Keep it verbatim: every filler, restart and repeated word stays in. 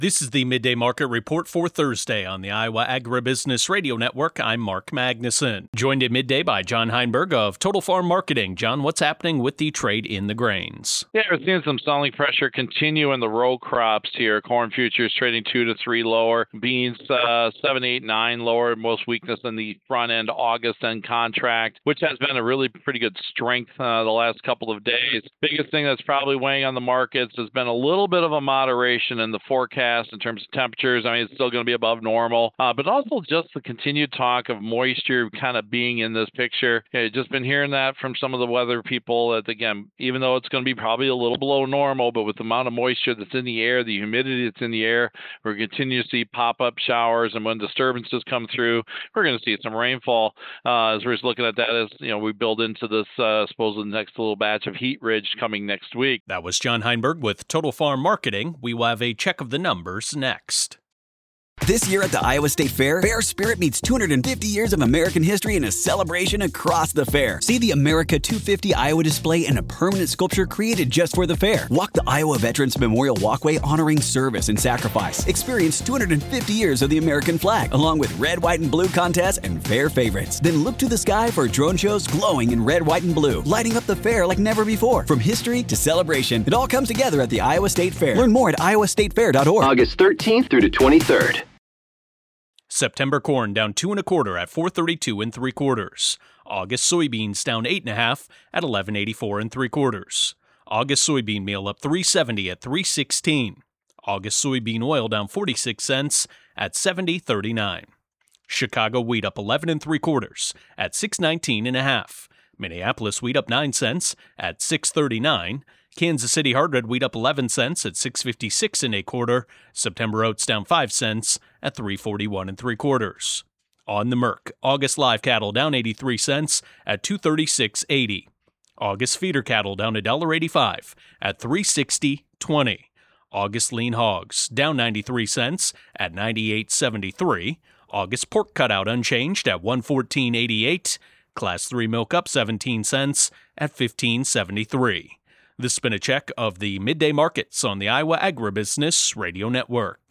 This is the Midday Market Report for Thursday on the Iowa Agribusiness Radio Network. I'm Mark Magnuson. Joined at midday by John Heinberg of Total Farm Marketing. John, what's happening with the trade in the grains? Yeah, we're seeing some selling pressure continue in the row crops here. Corn futures trading two to three lower. Beans uh, seven, eight, nine lower. Most weakness in the front end August end contract, which has been a really pretty good strength uh, the last couple of days. Biggest thing that's probably weighing on the markets has been a little bit of a moderation in the forecast in terms of temperatures. I mean, it's still going to be above normal, uh, but also just the continued talk of moisture kind of being in this picture. Yeah, just been hearing that from some of the weather people that, again, even though it's going to be probably a little below normal, but with the amount of moisture that's in the air, the humidity that's in the air, we're going to continue to see pop-up showers, and when disturbances come through, we're going to see some rainfall. Uh, as we're just looking at that, as you know, we build into this, uh, suppose, the next little batch of heat ridge coming next week. That was John Heinberg with Total Farm Marketing. We will have a check of the numbers next. This year at the Iowa State Fair, Fair Spirit meets two hundred fifty years of American history in a celebration across the fair. See the America two fifty Iowa display and a permanent sculpture created just for the fair. Walk the Iowa Veterans Memorial Walkway honoring service and sacrifice. Experience two hundred fifty years of the American flag, along with red, white, and blue contests and fair favorites. Then look to the sky for drone shows glowing in red, white, and blue, lighting up the fair like never before. From history to celebration, it all comes together at the Iowa State Fair. Learn more at iowa state fair dot org. August thirteenth through the twenty-third. September corn down two and a quarter at four thirty-two and three quarters. August soybeans down eight and a half at eleven eighty-four and three quarters. August soybean meal up three seventy at three sixteen. August soybean oil down forty-six cents at seventy thirty-nine. Chicago wheat up eleven and three quarters at six nineteen and a half. Minneapolis wheat up nine cents at six thirty-nine. Kansas City hard red wheat up eleven cents at six fifty-six and a quarter. September oats down five cents at three forty-one and three quarters. On the Merc, August live cattle down eighty-three cents at two thirty-six eighty. August feeder cattle down one dollar eighty-five at three sixty twenty. August lean hogs down ninety-three cents at ninety-eight seventy-three. August pork cutout unchanged at one fourteen eighty-eight. Class three milk up seventeen cents at fifteen seventy-three. This has been a check of the midday markets on the Iowa Agribusiness Radio Network.